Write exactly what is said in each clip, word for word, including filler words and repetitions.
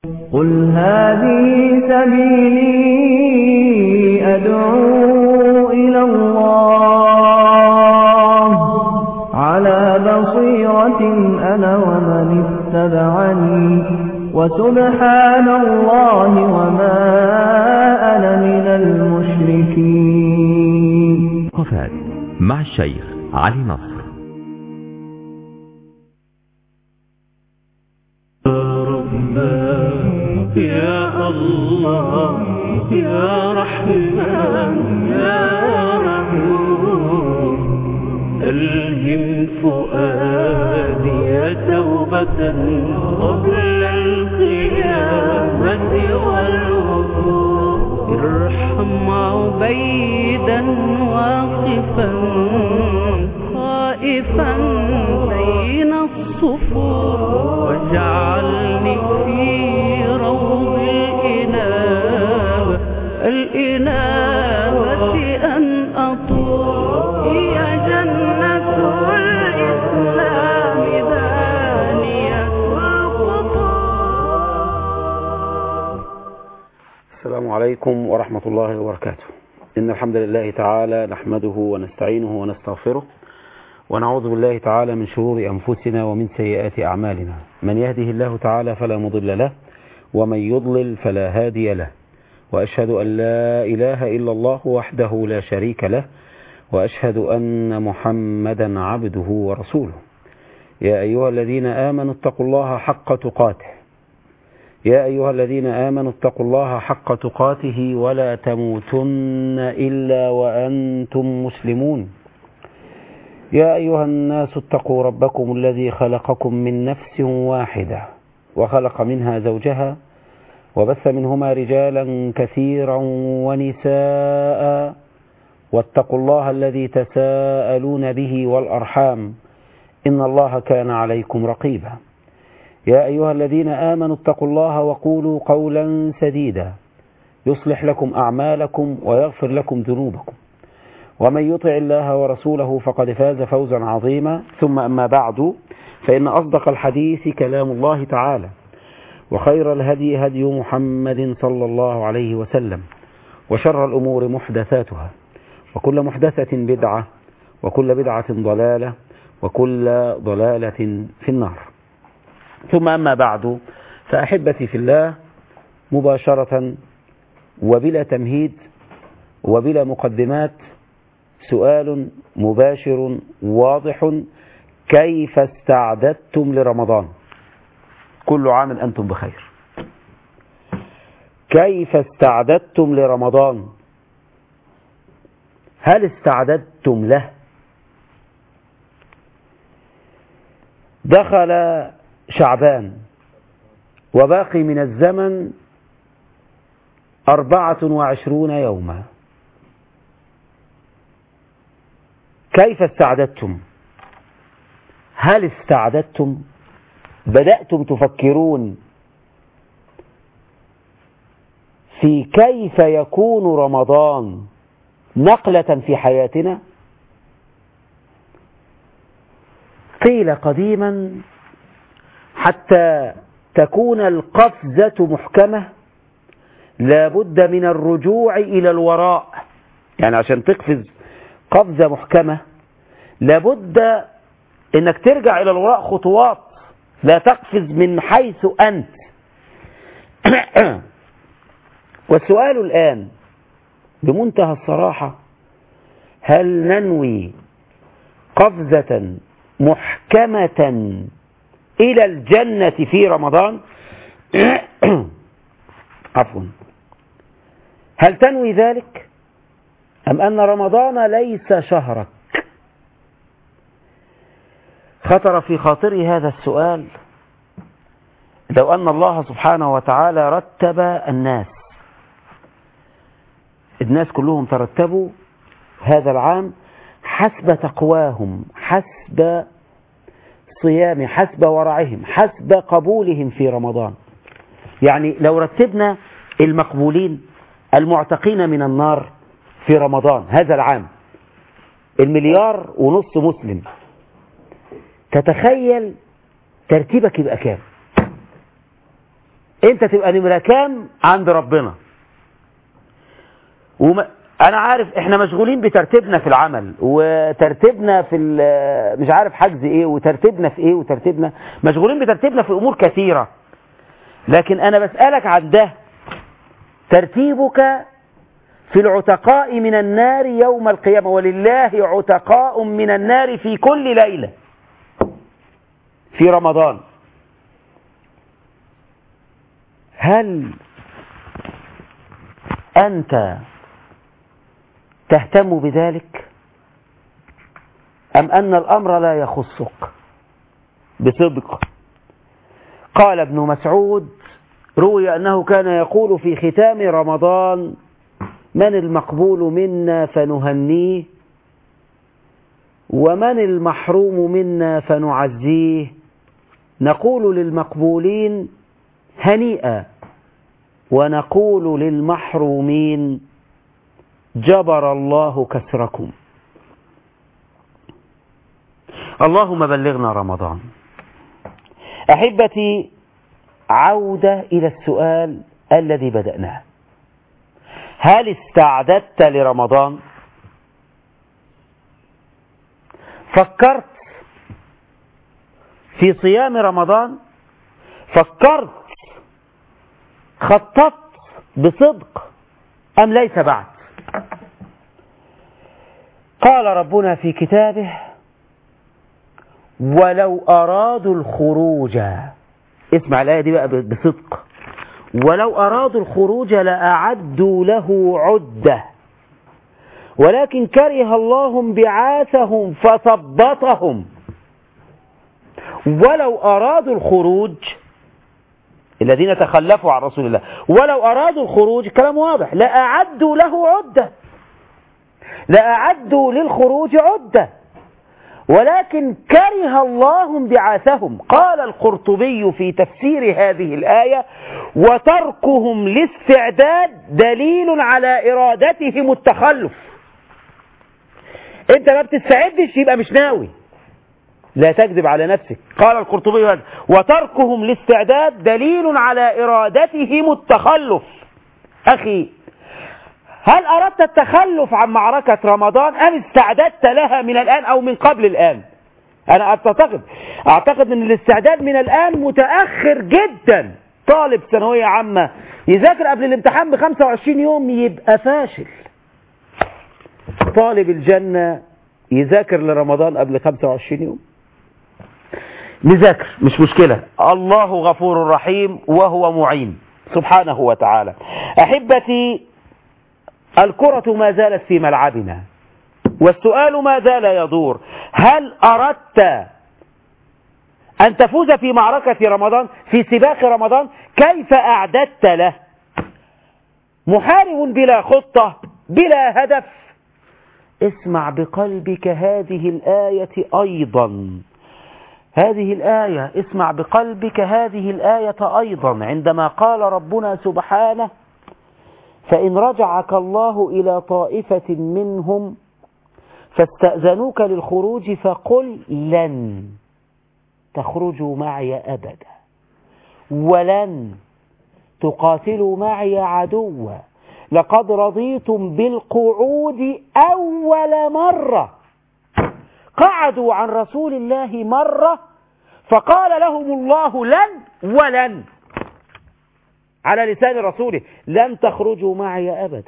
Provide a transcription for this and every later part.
قل هذه سبيلي أدعو إلى الله على بصيرة أنا ومن اتبعني وسبحان الله وما أنا من المشركين. وقفات مع الشيخ علي نصر. يا الله يا رحمن يا رحيم ألهم فؤادي توبة قبل القيامة والوقوف ارحم عبيدا واقفا خائفا بين الصفوف واجعلني في روض الإنابة الإنابة أن أطوف هي جنة الإسلام دانية الخطوط. السلام عليكم ورحمة الله وبركاته. إن الحمد لله تعالى نحمده ونستعينه ونستغفره ونعوذ بالله تعالى من شرور أنفسنا ومن سيئات أعمالنا. من يهده الله تعالى فلا مضل له ومن يضلل فلا هادي له، وأشهد أن لا إله إلا الله وحده لا شريك له، وأشهد أن محمدا عبده ورسوله. يا أيها الذين آمنوا اتقوا الله حق تقاته يا أيها الذين آمنوا اتقوا الله حق تقاته ولا تموتن إلا وأنتم مسلمون. يا أيها الناس اتقوا ربكم الذي خلقكم من نفس واحدة وخلق منها زوجها وبث منهما رجالا كثيرا ونساء واتقوا الله الذي تساءلون به والأرحام إن الله كان عليكم رقيبا. يا أيها الذين آمنوا اتقوا الله وقولوا قولا سديدا يصلح لكم أعمالكم ويغفر لكم ذنوبكم، ومن يطع الله ورسوله فقد فاز فوزا عظيما. ثم أما بعد، فإن أصدق الحديث كلام الله تعالى، وخير الهدي هدي محمد صلى الله عليه وسلم، وشر الأمور محدثاتها، وكل محدثة بدعة، وكل بدعة ضلالة، وكل ضلالة في النار. ثم أما بعد، فأحبتي في الله، مباشرة وبلا تمهيد وبلا مقدمات، سؤال مباشر واضح: كيف استعددتم لرمضان؟ كل عام أنتم بخير. كيف استعددتم لرمضان؟ هل استعددتم له؟ دخل شعبان وباقي من الزمن أربعة وعشرون يوما. كيف استعددتم؟ هل استعددتم؟ بدأتم تفكرون في كيف يكون رمضان نقلة في حياتنا؟ قيل قديما: حتى تكون القفزة محكمة لابد من الرجوع إلى الوراء. يعني عشان تقفز قفزة محكمة لابد انك ترجع الى الوراء خطوات، لا تقفز من حيث انت. والسؤال الان بمنتهى الصراحة: هل ننوي قفزة محكمة الى الجنة في رمضان؟ عفوا، هل تنوي ذلك؟ أم أن رمضان ليس شهرك؟ خطر في خاطري هذا السؤال لو أن الله سبحانه وتعالى رتب الناس الناس كلهم ترتبوا هذا العام حسب تقواهم، حسب صيام، حسب ورعهم، حسب قبولهم في رمضان. يعني لو رتبنا المقبولين المعتقين من النار في رمضان هذا العام المليار ونص مسلم، تتخيل ترتيبك يبقى كام؟ انت تبقى نمرة كام عند ربنا. وما انا عارف احنا مشغولين بترتيبنا في العمل وترتيبنا في مش عارف حجز ايه وترتيبنا في ايه وترتيبنا مشغولين بترتيبنا في امور كثيرة، لكن انا بسألك عن ده، ترتيبك في العتقاء من النار يوم القيامة، ولله عتقاء من النار في كل ليلة في رمضان. هل أنت تهتم بذلك أم أن الأمر لا يخصك بصدق؟ قال ابن مسعود روي أنه كان يقول في ختام رمضان: من المقبول منا فنهنيه، ومن المحروم منا فنعزيه، نقول للمقبولين هنيئا، ونقول للمحرومين جبر الله كسركم. اللهم بلغنا رمضان. أحبتي، عودة إلى السؤال الذي بدأناه: هل استعددت لرمضان؟ فكرت في صيام رمضان؟ فكرت خططت بصدق أم ليس بعد؟ قال ربنا في كتابه: ولو أرادوا الخروج، اسمع الآية دي بقى بصدق، ولو أرادوا الخروج لأعدوا له عدة ولكن كره الله انبعاثهم فثبطهم. ولو أرادوا الخروج، الذين تخلفوا عن رسول الله، ولو أرادوا الخروج، كلام واضح، لأعدوا له عدة، لأعدوا للخروج عدة ولكن كره الله انبعاثهم. قال القرطبي في تفسير هذه الآية: وتركهم للاستعداد دليل على إرادتهم التخلف. انت ما بتستعدش يبقى مش ناوي، لا تكذب على نفسك. قال القرطبي هذا: وتركهم للاستعداد دليل على إرادتهم التخلف. أخي، هل أردت التخلف عن معركة رمضان أم استعددت لها من الآن أو من قبل الآن؟ أنا أعتقد أعتقد أن الاستعداد من الآن متأخر جدا. طالب ثانوية عامة يذاكر قبل الامتحان ب خمسة وعشرين يوم يبقى فاشل. طالب الجنة يذاكر لرمضان قبل خمسة وعشرين يوم. نذاكر مش مشكلة، الله غفور رحيم وهو معين سبحانه وتعالى. أحبتي، الكرة ما زالت في ملعبنا والسؤال ما زال يدور: هل أردت أن تفوز في معركة رمضان، في سباق رمضان؟ كيف أعددت له؟ محارب بلا خطة بلا هدف. اسمع بقلبك هذه الآية أيضا، هذه الآية، اسمع بقلبك هذه الآية أيضا، عندما قال ربنا سبحانه: فإن رجعك الله إلى طائفة منهم فاستأذنوك للخروج فقل لن تخرجوا معي أبدا ولن تقاتلوا معي عدوا لقد رضيتم بالقعود أول مرة. قعدوا عن رسول الله مرة فقال لهم الله لن ولن على لسان رسوله: لن تخرجوا معي أبدا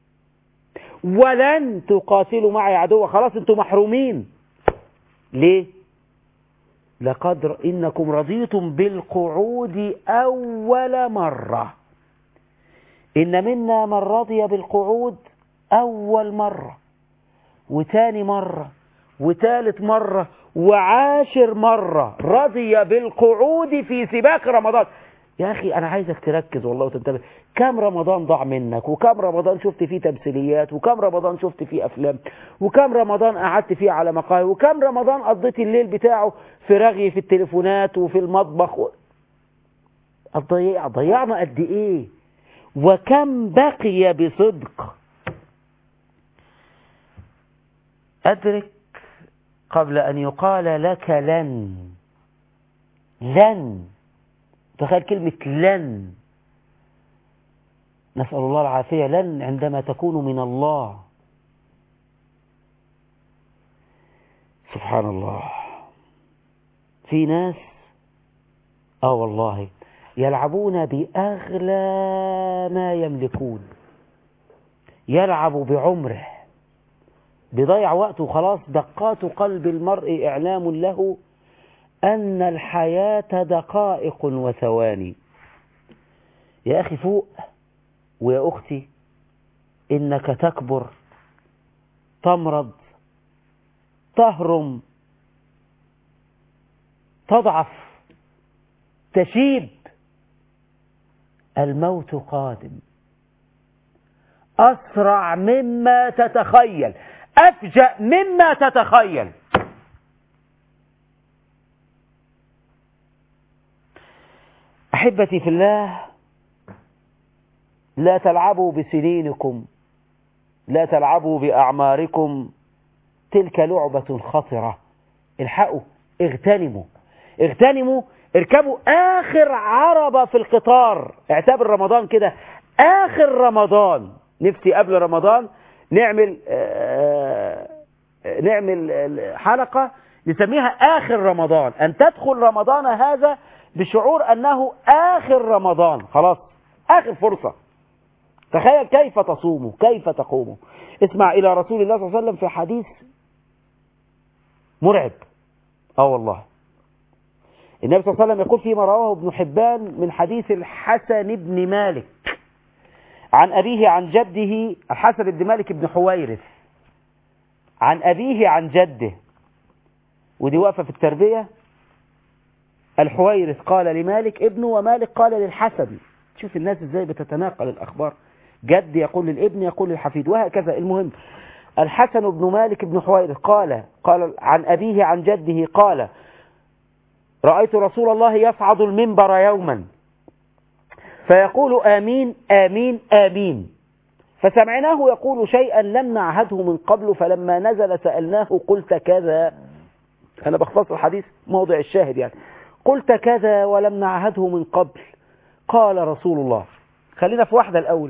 ولن تقاتلوا معي عدوا. خلاص انتم محرومين. ليه؟ لقد إنكم رضيتم بالقعود أول مرة. إن منا من رضي بالقعود أول مرة وتاني مرة وثالث مرة وعاشر مرة رضي بالقعود في سباق رمضان. يا أخي أنا عايزك تركز والله وتنتبه. كم رمضان ضاع منك، وكم رمضان شفت فيه تمثيليات، وكم رمضان شفت فيه أفلام، وكم رمضان قعدت فيه على مقاهي، وكم رمضان قضيت الليل بتاعه في رغي في التليفونات وفي المطبخ و... الضيع ضيعنا قد إيه، وكم بقي بصدق. أدرك قبل أن يقال لك لن. لن، تخيل كلمة لن نسأل الله العافية. لن عندما تكون من الله. سبحان الله. في ناس اه والله يلعبون بأغلى ما يملكون، يلعب بعمره، بضيع وقته خلاص. دقات قلب المرء إعلام له أن الحياة دقائق وثواني. يا أخي فوق، ويا أختي إنك تكبر، تمرض، تهرم، تضعف، تشيب. الموت قادم أسرع مما تتخيل، أفجأ مما تتخيل. أحبتي في الله، لا تلعبوا بسنينكم، لا تلعبوا بأعماركم، تلك لعبة خطرة. الحقوا، اغتنموا اغتنموا اركبوا آخر عربة في القطار. اعتبر رمضان كده آخر رمضان. نفسي قبل رمضان نعمل آه نعمل حلقة نسميها آخر رمضان، أن تدخل رمضان هذا بشعور أنه آخر رمضان، خلاص آخر فرصة. تخيل كيف تصوموا، كيف تقوموا. اسمع إلى رسول الله صلى الله عليه وسلم في حديث مرعب. اه والله النبي صلى الله عليه وسلم يقول فيما رواه ابن حبان من حديث الحسن بن مالك عن أبيه عن جده، الحسن بن مالك بن حويرث، عن أبيه عن جده، ودي واقفة في التربية. الحويرث قال لمالك ابنه، ومالك قال للحسن. شوف الناس ازاي بتتناقل الأخبار، جد يقول للابن يقول للحفيد وهكذا. المهم الحسن بن مالك بن حويرث قال قال عن أبيه عن جده قال: رأيت رسول الله يصعد المنبر يوما فيقول آمين آمين آمين، فسمعناه يقول شيئا لم نعهده من قبل، فلما نزل سألناه قلت كذا. أنا بختصر الحديث موضع الشاهد يعني. قلت كذا ولم نعهده من قبل. قال رسول الله، خلينا في واحدة الأول،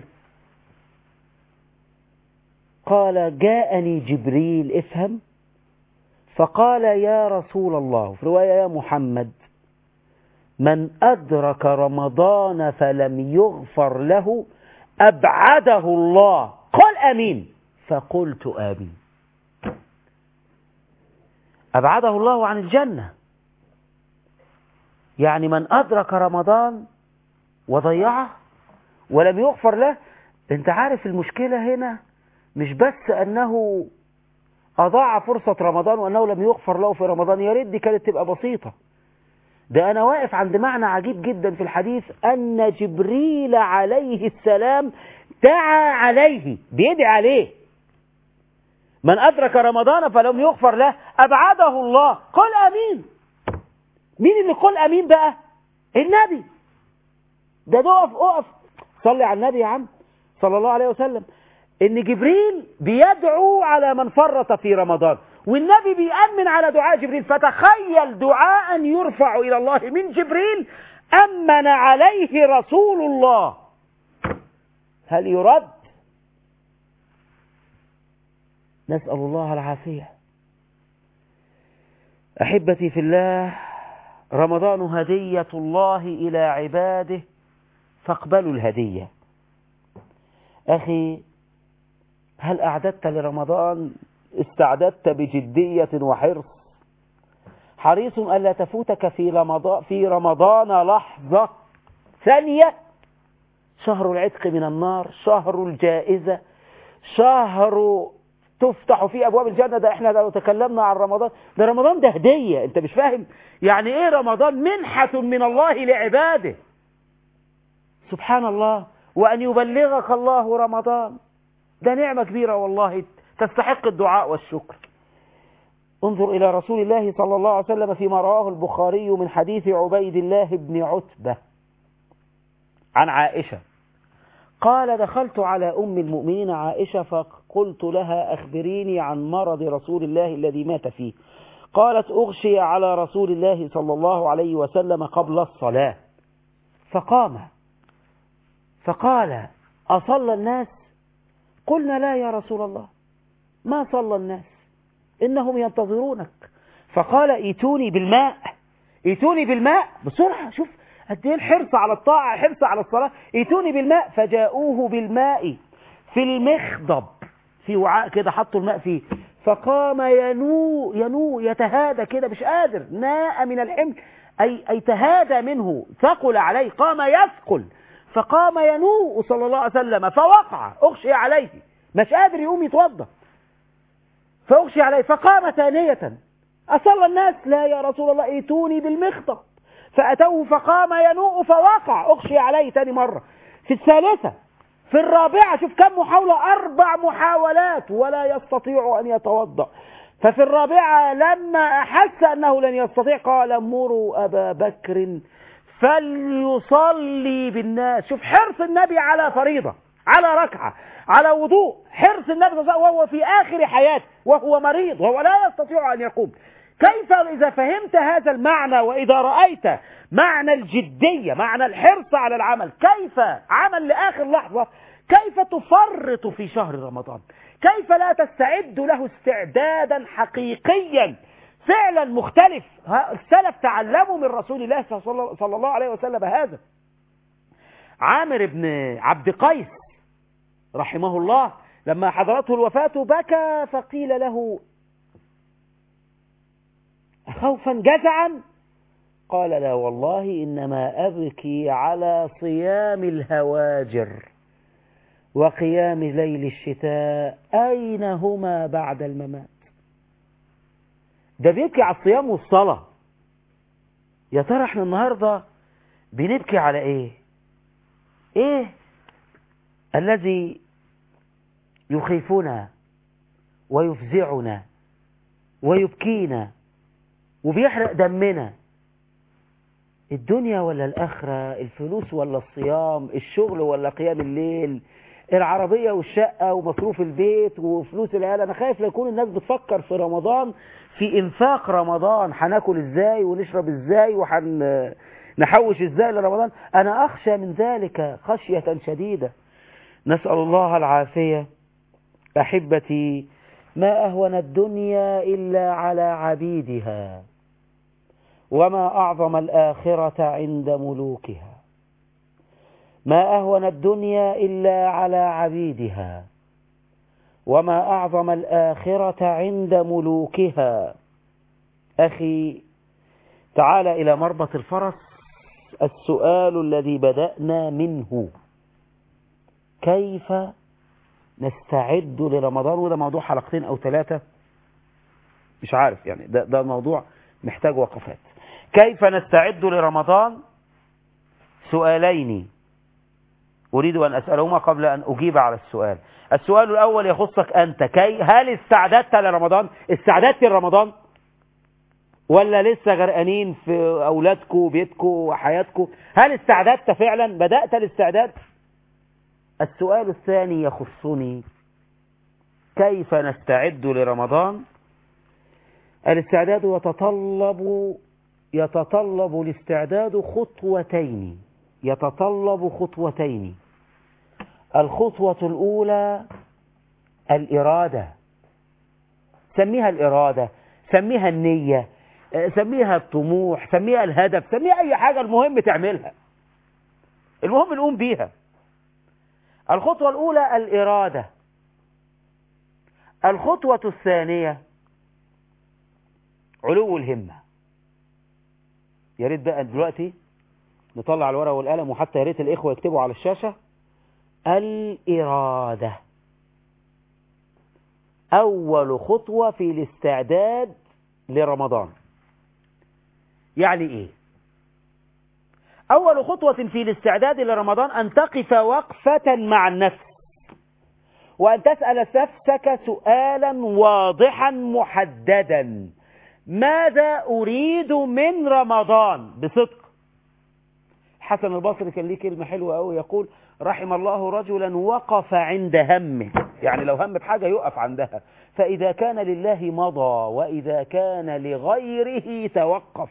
قال: جاءني جبريل، افهم، فقال: يا رسول الله، في رواية يا محمد، من أدرك رمضان فلم يغفر له أبعده الله. قال آمين، فقلت آمين. أبعده الله عن الجنة. يعني من أدرك رمضان وضيعه ولم يغفر له. انت عارف المشكلة هنا مش بس أنه أضاع فرصة رمضان وأنه لم يغفر له في رمضان، يا ريت دي كانت تبقى بسيطة. ده أنا واقف عند معنى عجيب جدا في الحديث، أن جبريل عليه السلام دعا عليه، بيدعي عليه. من أدرك رمضان فلم يغفر له أبعده الله. قل آمين. مين اللي قل آمين بقى؟ النبي. ده اقف اقف صلي على النبي يا عم صلى الله عليه وسلم. ان جبريل بيدعو على من فرط في رمضان، والنبي بيأمن على دعاء جبريل. فتخيل دعاء يرفع إلى الله من جبريل أمن عليه رسول الله، هل يرد؟ نسأل الله العافية. أحبتي في الله، رمضان هدية الله إلى عباده، فاقبلوا الهدية. أخي، هل أعددت لرمضان؟ استعددت بجدية وحرص؟ حريص ألا تفوتك في رمضان في رمضان لحظة ثانية. شهر العتق من النار، شهر الجائزة، شهر تفتح فيه أبواب الجنة. ده احنا لو تكلمنا عن رمضان، ده رمضان ده هدية. انت مش فاهم يعني ايه رمضان؟ منحة من الله لعباده، سبحان الله. وأن يبلغك الله رمضان، ده نعمة كبيرة والله تستحق الدعاء والشكر. انظر إلى رسول الله صلى الله عليه وسلم فيما رواه البخاري من حديث عبيد الله بن عتبة عن عائشة قال: دخلت على أم المؤمنين عائشة فقلت لها: أخبريني عن مرض رسول الله الذي مات فيه. قالت: أغشي على رسول الله صلى الله عليه وسلم قبل الصلاة، فقام فقال: أصلى الناس؟ قلنا لا يا رسول الله، ما صلى الناس، إنهم ينتظرونك. فقال ائتوني بالماء، ائتوني بالماء بسرعة. شوف قد ايه الحرص على الطاعة، حرص على الصلاة. ائتوني بالماء. فجاءوه بالماء في المخضب، في وعاء كده حطوا الماء فيه. فقام ينو ينو يتهادى كده، مش قادر، ناء من الحمل، أي, أي تهادى منه، ثقل عليه، قام يثقل. فقام ينوء صلى الله عليه وسلم فوقع، أغشي عليه، مش قادر يقوم يتوضا، فأغشي عليه. فقام ثانية، أصلى الناس؟ لا يا رسول الله، ائتوني بالمخطب. فأتوه فقام ينوء فوقع، أغشي عليه ثاني مرة. في الثالثة، في الرابعة، شوف كم محاولة، أربع محاولات ولا يستطيع أن يتوضا. ففي الرابعة لما أحس أنه لن يستطيع قال مروا أبا بكر فليصلي بالناس. شوف حرص النبي على فريضة، على ركعة، على وضوء، حرص النبي وهو في آخر حياته وهو مريض وهو لا يستطيع أن يقوم. كيف إذا فهمت هذا المعنى وإذا رأيت معنى الجدية، معنى الحرص على العمل، كيف عمل لآخر لحظة، كيف تفرط في شهر رمضان، كيف لا تستعد له استعدادا حقيقيا فعلا مختلف. السلف تعلموا من رسول الله صلى الله عليه وسلم هذا. عامر بن عبد قيس رحمه الله لما حضرته الوفاة بكى، فقيل له خوفا جزعا؟ قال لا والله إنما أبكي على صيام الهواجر وقيام ليل الشتاء، أين هما بعد الممات؟ ده بيبكي على الصيام والصلاة. يا ترى احنا النهاردة بنبكي على ايه؟ ايه الذي يخيفنا ويفزعنا ويبكينا وبيحرق دمنا؟ الدنيا ولا الآخرة؟ الفلوس ولا الصيام؟ الشغل ولا قيام الليل؟ العربية والشقة ومصروف البيت وفلوس العيال؟ أنا خايف لا يكون الناس بتفكر في رمضان في إنفاق رمضان، هناكل إزاي ونشرب إزاي وهنحوش إزاي لرمضان. أنا أخشى من ذلك خشية شديدة، نسأل الله العافية. أحبتي، ما أهون الدنيا إلا على عبيدها، وما أعظم الآخرة عند ملوكها. ما أهون الدنيا إلا على عبيدها، وما أعظم الآخرة عند ملوكها. أخي، تعال إلى مربط الفرس. السؤال الذي بدأنا منه: كيف نستعد لرمضان؟ وده موضوع حلقتين أو ثلاثة، مش عارف يعني، ده, ده موضوع محتاج وقفات. كيف نستعد لرمضان؟ سؤالين أريد أن أسألهما قبل أن أجيب على السؤال. السؤال الأول يخصك أنت، كي هل استعددت لرمضان؟ استعددت لرمضان ولا لسه غرقانين في أولادكم وبيتكم وحياتكم؟ هل استعددت فعلا؟ بدأت الاستعداد؟ السؤال الثاني يخصني: كيف نستعد لرمضان؟ الاستعداد يتطلب يتطلب الاستعداد خطوتين، يتطلب خطوتين. الخطوة الأولى الإرادة، سميها الإرادة، سميها النية، سميها الطموح، سميها الهدف، سميها أي حاجة، المهم تعملها، المهم نقوم بيها. الخطوة الأولى الإرادة. الخطوة الثانية علو الهمة. يا ريت بقى دلوقتي نطلع الورقة والقلم، وحتى يا ريت الإخوة يكتبوا على الشاشة: الإرادة أول خطوة في الاستعداد لرمضان. يعني إيه؟ أول خطوة في الاستعداد لرمضان أن تقف وقفة مع النفس، وأن تسأل نفسك سؤالا واضحا محددا: ماذا أريد من رمضان بصدق؟ حسن البصري كان ليه كلمة حلوة أوي، يقول: رحم الله رجلا وقف عند همه. يعني لو هم بحاجة يقف عندها، فإذا كان لله مضى وإذا كان لغيره توقف.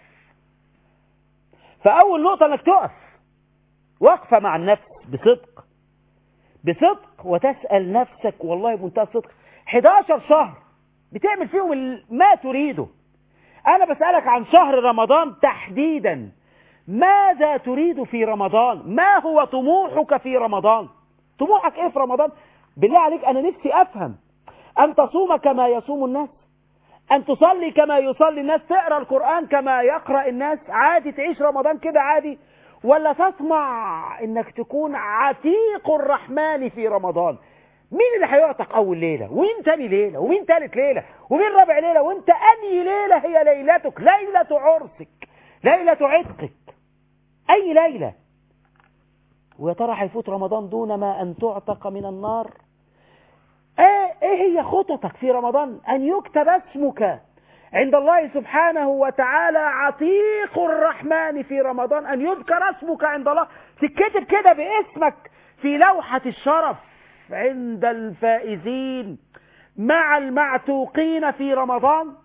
فأول نقطة أنك تقف وقفة مع النفس بصدق. بصدق وتسأل نفسك والله بمنتهى الصدق حداشر شهر بتعمل فيهم ما تريده. أنا بسألك عن شهر رمضان تحديدا، ماذا تريد في رمضان؟ ما هو طموحك في رمضان؟ طموحك إيه في رمضان؟ بالله عليك أنا نفسي أفهم. أن تصوم كما يصوم الناس، أن تصلي كما يصلي الناس، تقرأ القرآن كما يقرأ الناس، عادي تعيش رمضان كده عادي، ولا تطمع إنك تكون عتيق الرحمن في رمضان؟ مين اللي هيعتق أول ليلة، ومين تاني ليلة، ومين تالت ليلة، ومين رابع ليلة، وانت أنهي ليلة هي ليلتك؟ ليلة عرسك، ليلة عتقك، أي ليلة؟ ويا ترى هيفوت رمضان دون ما أن تعتق من النار؟ ايه, إيه هي خططك في رمضان؟ أن يكتب اسمك عند الله سبحانه وتعالى عتيق الرحمن في رمضان، أن يذكر اسمك عند الله، تكتب كده باسمك في لوحة الشرف عند الفائزين مع المعتوقين في رمضان.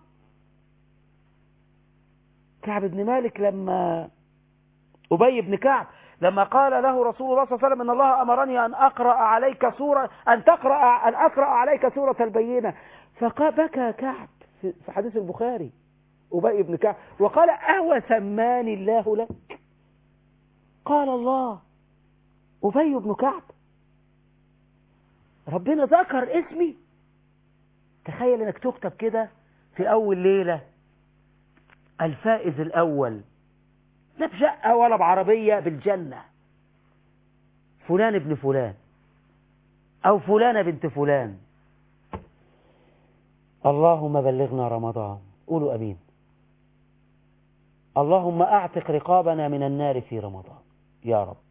كعب بن مالك لما أبي بن كعب لما قال له رسول الله صلى الله عليه وسلم إن الله أمرني أن أقرأ عليك سورة أن تقرأ أن أقرأ عليك سورة البينة، فبكى كعب في حديث البخاري أبي بن كعب وقال أهو سماني الله لك؟ قال الله أبي بن كعب ربنا ذكر اسمي؟ تخيل انك تكتب كده في اول ليلة الفائز الاول، لا بشقة ولا بعربية، بالجنة، فلان ابن فلان او فلانة بنت فلان. اللهم بلغنا رمضان، قولوا امين. اللهم اعتق رقابنا من النار في رمضان يا رب.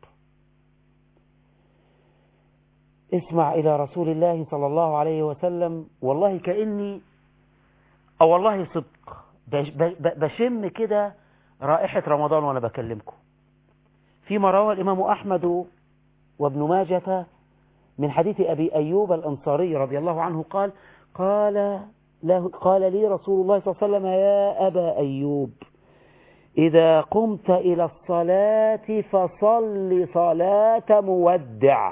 اسمع إلى رسول الله صلى الله عليه وسلم، والله كأني أو والله صدق بشم كده رائحة رمضان وأنا بكلمكم. فيما روى الإمام أحمد وابن ماجة من حديث أبي أيوب الأنصاري رضي الله عنه قال قال, له قال لي رسول الله صلى الله عليه وسلم يا أبا أيوب إذا قمت إلى الصلاة فصل صلاة مودع.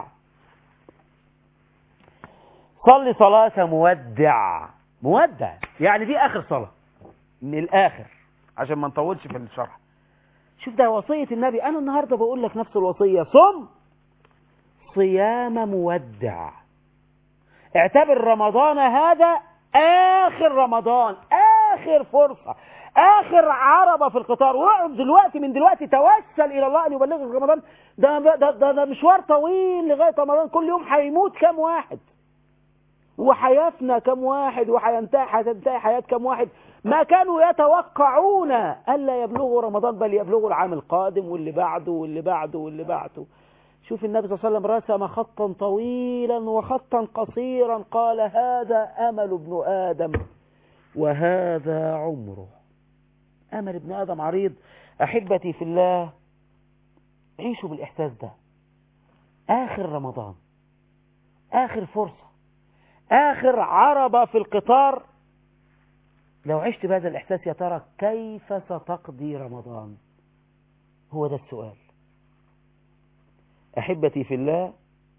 صلي صلاة مودع. مودع يعني دي آخر صلاة من الآخر عشان ما نطولش في الشرح. شوف ده وصية النبي، أنا النهاردة بقول لك نفس الوصية، صم صيام مودع. اعتبر رمضان هذا آخر رمضان، آخر فرصة، آخر عربة في القطار، واقعد دلوقتي من دلوقتي توسل إلى الله أن يبلغك رمضان. ده, ده, ده, ده مشوار طويل لغاية رمضان، كل يوم هيموت كم واحد وحياتنا كم واحد وحينتهي هتنتهي حياة كم واحد. ما كانوا يتوقعون ألا يبلغوا رمضان بل يبلغوا العام القادم واللي بعده واللي بعده واللي بعده. شوف النبي صلى الله عليه وسلم رسم خطا طويلا وخطا قصيرا، قال هذا أمل ابن آدم وهذا عمره. أمل ابن آدم عريض. أحبتي في الله، عيشوا بالإحساس ده. آخر رمضان، آخر فرصة، آخر عربة في القطار. لو عشت بهذا الإحساس يا ترى كيف ستقضي رمضان؟ هو ده السؤال. أحبتي في الله،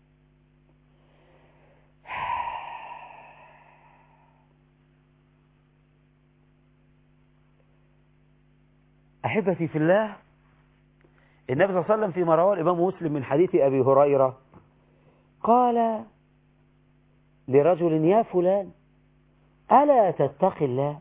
أحبتي في الله، النبي صلى الله عليه وسلم فيما رواه الإمام مسلم من حديث أبي هريرة قال لرجل يا فلان ألا تتقي الله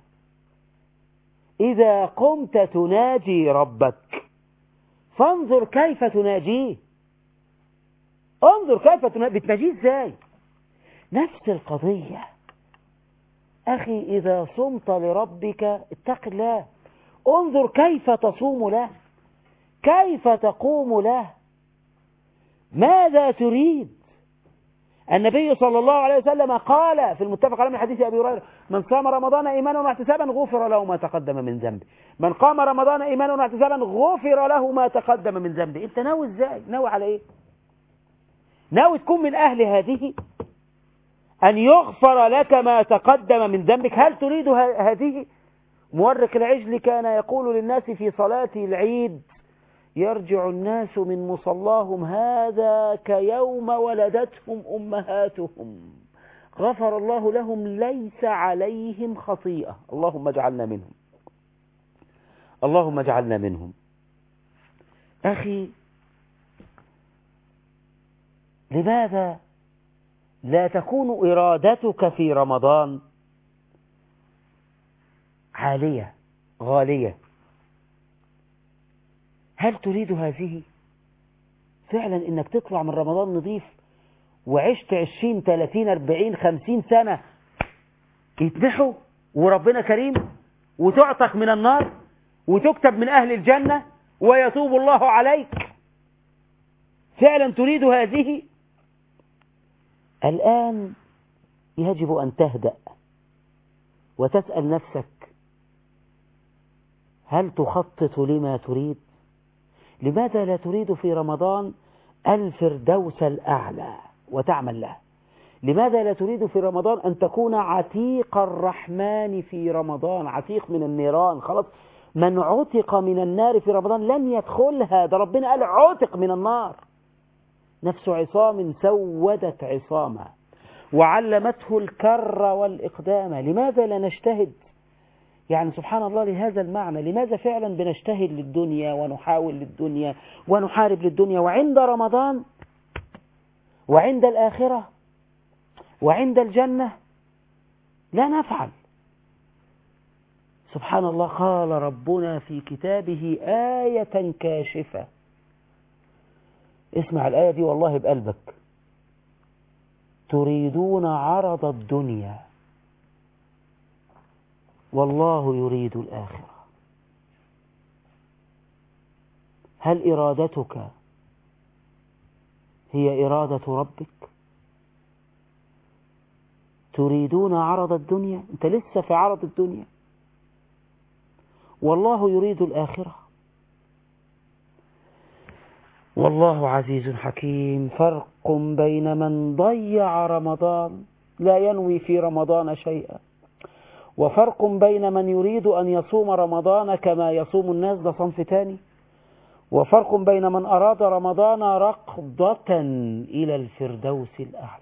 إذا قمت تناجي ربك فانظر كيف تناجيه. انظر كيف تناجيه، بتناجيه ازاي؟ نفس القضية أخي، إذا صمت لربك اتق الله، انظر كيف تصوم له، كيف تقوم له، ماذا تريد. النبي صلى الله عليه وسلم قال في المتفق عليه من حديث أبي هريرة من صام رمضان إيمانا واحتسابا غفر له ما تقدم من ذنبه، من قام رمضان إيمانا واحتسابا غفر له ما تقدم من ذنبه. انت ناوي ازاي؟ ناوي على ايه؟ ناوي تكون من أهل هذه أن يغفر لك ما تقدم من ذنبك؟ هل تريد هذه؟ مورق العجل كان يقول للناس في صلاة العيد يرجع الناس من مصلاهم هذا كيوم ولدتهم أمهاتهم غفر الله لهم ليس عليهم خطيئة. اللهم اجعلنا منهم، اللهم اجعلنا منهم. أخي، لماذا لا تكون إرادتك في رمضان عالية غالية؟ هل تريد هذه فعلا، انك تطلع من رمضان نظيف وعشت عشرين ثلاثين أربعين خمسين سنة يتمحوا وربنا كريم وتعتق من النار وتكتب من أهل الجنة ويتوب الله عليك؟ فعلا تريد هذه؟ الآن يجب أن تهدأ وتسأل نفسك، هل تخطط لما تريد؟ لماذا لا تريد في رمضان الفردوس الأعلى وتعمل له؟ لماذا لا تريد في رمضان أن تكون عتيق الرحمن في رمضان، عتيق من النيران؟ خلاص، من عتق من النار في رمضان لن يدخلها، ده ربنا قال عتق من النار. نفس عصام سودت عصاما وعلمته الكر والإقدام. لماذا لا نجتهد؟ يعني سبحان الله لهذا المعنى، لماذا فعلا بنجتهد للدنيا ونحاول للدنيا ونحارب للدنيا، وعند رمضان وعند الآخرة وعند الجنة لا نفعل؟ سبحان الله. قال ربنا في كتابه آية كاشفة، اسمع الآية دي والله بقلبك، تريدون عرض الدنيا والله يريد الآخرة. هل إرادتك هي إرادة ربك؟ تريدون عرض الدنيا، أنت لسه في عرض الدنيا، والله يريد الآخرة. والله عزيز حكيم. فرق بين من ضيع رمضان لا ينوي في رمضان شيئا، وفرق بين من يريد أن يصوم رمضان كما يصوم الناس، ده صنف تاني. وفرق بين من أراد رمضان ركضة إلى الفردوس الأعلى،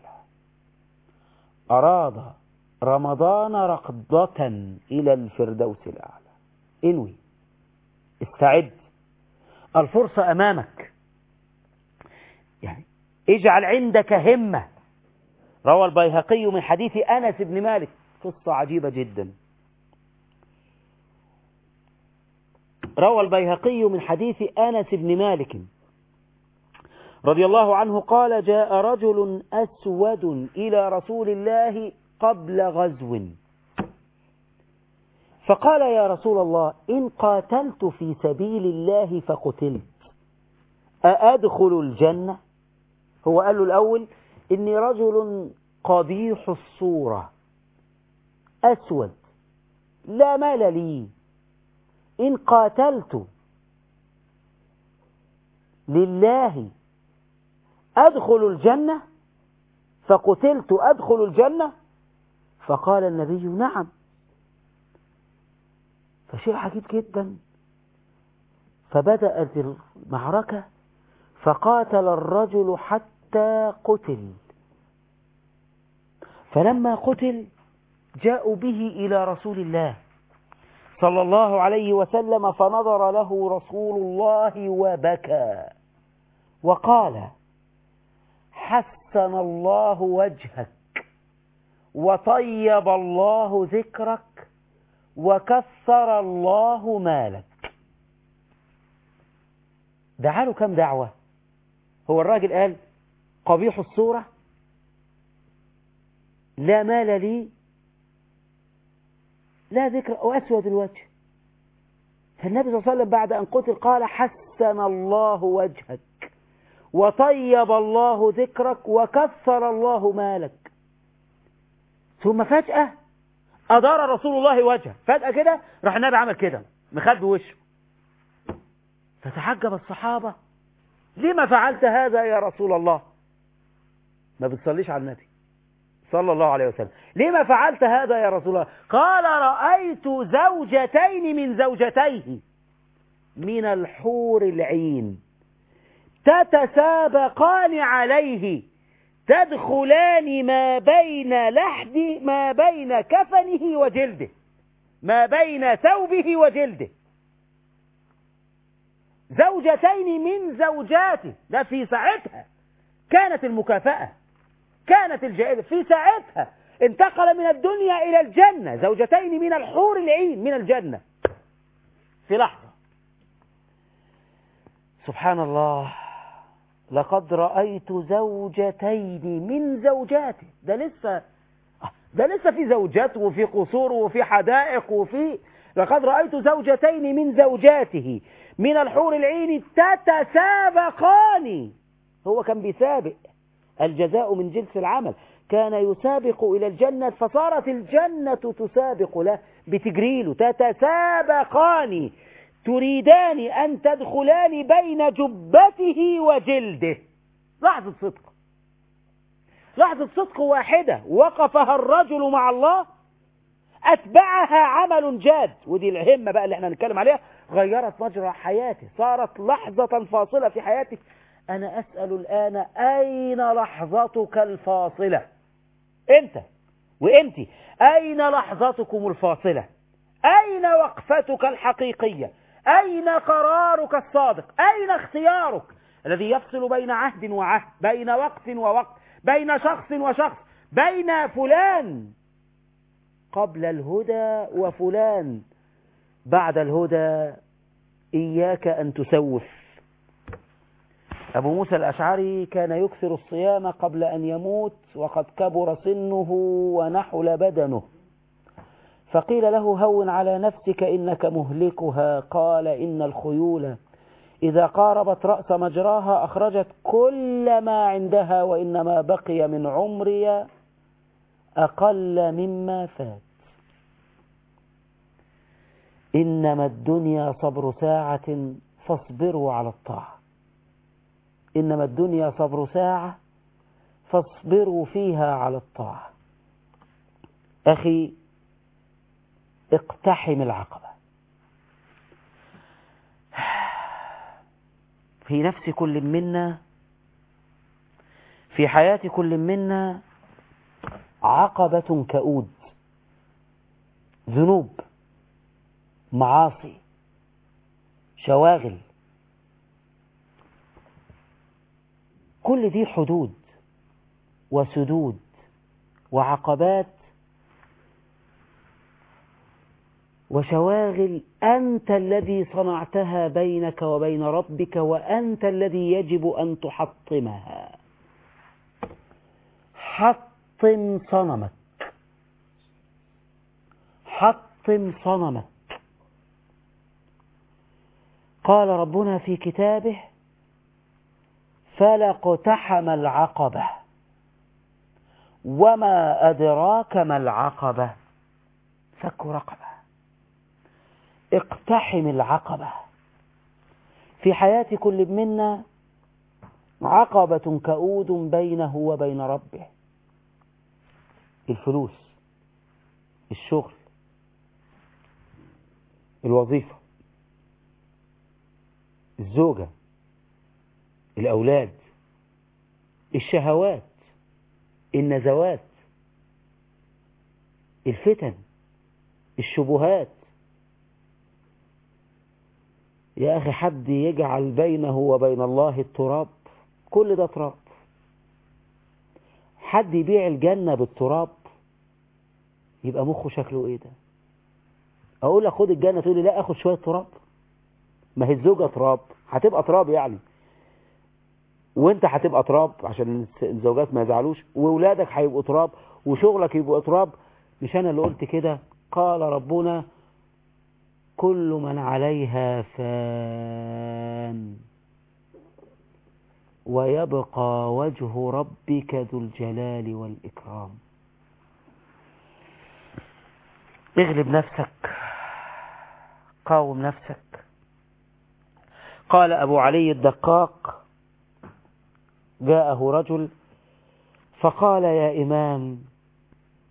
أراد رمضان ركضة إلى الفردوس الأعلى. انوي، استعد، الفرصة أمامك، يعني اجعل عندك همة. روى البيهقي من حديث أنس بن مالك قصة عجيبة جدا. روى البيهقي من حديث أنس بن مالك رضي الله عنه قال: جاء رجل أسود إلى رسول الله قبل غزو، فقال: يا رسول الله، إن قاتلت في سبيل الله فقتلت أأدخل الجنة؟ هو قال له الأول: إني رجل قبيح الصورة أسود لا مال لي، إن قاتلت لله أدخل الجنة؟ فقتلت أدخل الجنة؟ فقال النبي: نعم. فشيء عجيب جدا. فبدأت المعركة، فقاتل الرجل حتى قتل، فلما قتل جاءوا به إلى رسول الله صلى الله عليه وسلم، فنظر له رسول الله وبكى وقال: حسن الله وجهك وطيب الله ذكرك وكثر الله مالك. دعا له كم دعوة؟ هو الراجل قال: قبيح الصورة، لا مال لي، لا ذكر، وأسود الوجه. فالنبي صلى الله عليه وسلم بعد أن قتل قال: حسن الله وجهك وطيب الله ذكرك وكثر الله مالك. ثم فجأة أدار رسول الله وجهه، فجأة كده راح النبي عمل كده مخبي وشه. فتعجب الصحابة: لما فعلت هذا يا رسول الله؟ ما بتصليش على النبي صلى الله عليه وسلم. لما فعلت هذا يا رسول الله؟ قال: رأيت زوجتين من زوجتيه من الحور العين تتسابقان عليه تدخلان ما بين لحد ما بين كفنه وجلده، ما بين ثوبه وجلده، زوجتين من زوجاته. ده في ساعتها كانت المكافأة، كانت الجائزة في ساعتها. انتقل من الدنيا إلى الجنة، زوجتين من الحور العين من الجنة في لحظة. سبحان الله، لقد رأيت زوجتين من زوجاته. ده لسه ده لسه في زوجات وفي قصور وفي حدائق وفي لقد رأيت زوجتين من زوجاته من الحور العين تتسابقان. هو كان بيسابق، الجزاء من جنس العمل، كان يسابق إلى الجنة فصارت الجنة تسابق له بتجريله. تتسابقان تريدان أن تدخلان بين جبته وجلده. لحظة صدق، لحظة صدق واحدة وقفها الرجل مع الله، أتبعها عمل جاد. ودي الهمة بقى اللي احنا هنتكلم عليها، غيرت مجرى حياته، صارت لحظة فاصلة في حياتك. أنا أسأل الآن، أين لحظتك الفاصلة؟ أنت وأنت أين لحظتكم الفاصلة؟ أين وقفتك الحقيقية؟ أين قرارك الصادق؟ أين اختيارك الذي يفصل بين عهد وعهد، بين وقت ووقت، بين شخص وشخص، بين فلان قبل الهدى وفلان بعد الهدى؟ إياك أن تسوف. أبو موسى الأشعري كان يكثر الصيام قبل أن يموت وقد كبر سنه ونحل بدنه، فقيل له هون على نفسك إنك مهلكها. قال إن الخيول إذا قاربت رأس مجراها أخرجت كل ما عندها، وإنما بقي من عمري أقل مما فات. إنما الدنيا صبر ساعة فاصبروا على الطاعة. إنما الدنيا صبر ساعة فاصبروا فيها على الطاعة. أخي، اقتحم العقبة في نفس كل منا، في حياة كل منا عقبة كؤود، ذنوب، معاصي، شواغل، كل دي حدود وسدود وعقبات وشواغل أنت الذي صنعتها بينك وبين ربك، وأنت الذي يجب أن تحطمها. حطم صنمك، حطم صنمك. قال ربنا في كتابه فلا اقتحم العقبة وما أدراك ما العقبة فك رقبة. اقتحم العقبة. في حياة كل منا عقبة كؤود بينه وبين ربه. الفلوس، الشغل، الوظيفة، الزوجة، الأولاد، الشهوات، النزوات، الفتن، الشبهات. يا أخي، حد يجعل بينه وبين الله التراب؟ كل ده تراب. حد يبيع الجنة بالتراب؟ يبقى مخه شكله ايه ده؟ اقول لك خد الجنة تقول لي لا اخد شوية تراب. ما هي الزوجة تراب، هتبقى تراب يعني، وانت هتبقى تراب عشان الزوجات ما يزعلوش، واولادك هيبقوا تراب، وشغلك يبقى تراب. مش انا اللي قلت كده؟ قال ربنا كل من عليها فان ويبقى وجه ربك ذو الجلال والإكرام. اغلب نفسك، قاوم نفسك. قال أبو علي الدقاق جاءه رجل فقال يا إمام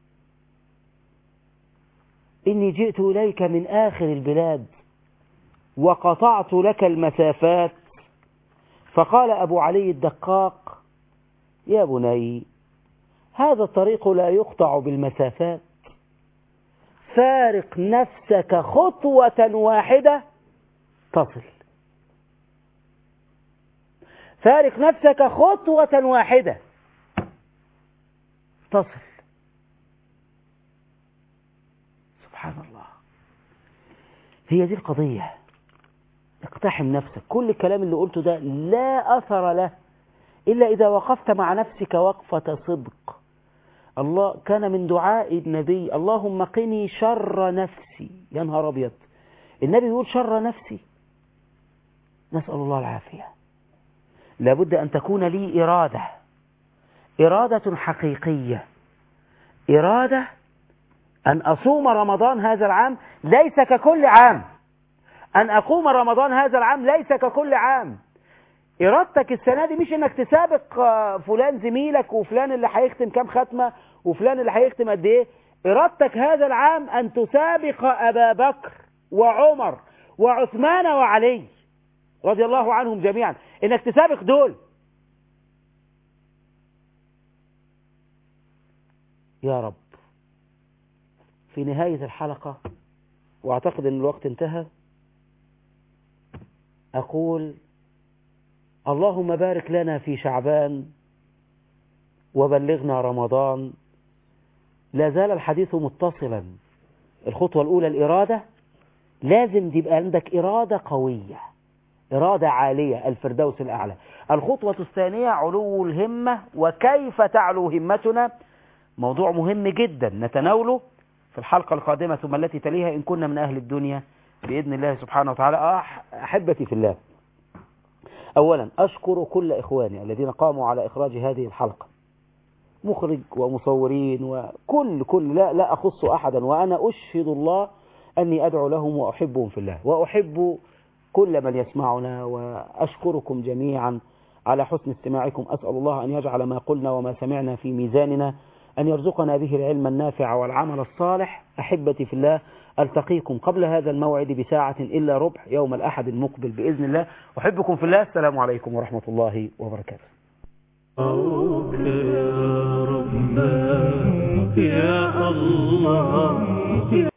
إني جئت إليك من آخر البلاد وقطعت لك المسافات. فقال أبو علي الدقاق: يا بني، هذا الطريق لا يقطع بالمسافات، فارق نفسك خطوة واحدة تصل. فارق نفسك خطوة واحدة تصل. سبحان الله، هي دي القضية. اقتحم نفسك. كل الكلام اللي قلته ده لا أثر له إلا إذا وقفت مع نفسك وقفة صدق. الله كان من دعاء النبي: اللهم قني شر نفسي. يا نهار أبيض، النبي يقول شر نفسي. نسأل الله العافية. لابد أن تكون لي إرادة، إرادة حقيقية، إرادة أن أصوم رمضان هذا العام ليس ككل عام، أن أقوم رمضان هذا العام ليس ككل عام. إرادتك السنة دي مش إنك تسابق فلان زميلك وفلان اللي هيختم كام ختمة وفلان اللي هيختم قد إيه. إرادتك هذا العام أن تسابق أبا بكر وعمر وعثمان وعلي رضي الله عنهم جميعا، إنك تسابق دول. يا رب، في نهاية الحلقة، وأعتقد أن الوقت انتهى، أقول: اللهم بارك لنا في شعبان وبلغنا رمضان. لا زال الحديث متصلا. الخطوة الأولى الإرادة، لازم تبقى عندك إرادة قوية، إرادة عالية، الفردوس الأعلى. الخطوة الثانية علو الهمة، وكيف تعلو همتنا، موضوع مهم جدا نتناوله في الحلقة القادمة ثم التي تليها إن كنا من أهل الدنيا بإذن الله سبحانه وتعالى. أحبتي في الله، أولا أشكر كل إخواني الذين قاموا على إخراج هذه الحلقة، مخرج ومصورين وكل كل لا لا أخص أحدا، وأنا أشهد الله أني أدعو لهم وأحبهم في الله، وأحب كل من يسمعنا، وأشكركم جميعا على حسن استماعكم. أسأل الله أن يجعل ما قلنا وما سمعنا في ميزاننا، أن يرزقنا به العلم النافع والعمل الصالح. أحبتي في الله، ألتقيكم قبل هذا الموعد بساعة إلا ربع يوم الأحد المقبل بإذن الله. أحبكم في الله. السلام عليكم ورحمة الله وبركاته. يا الله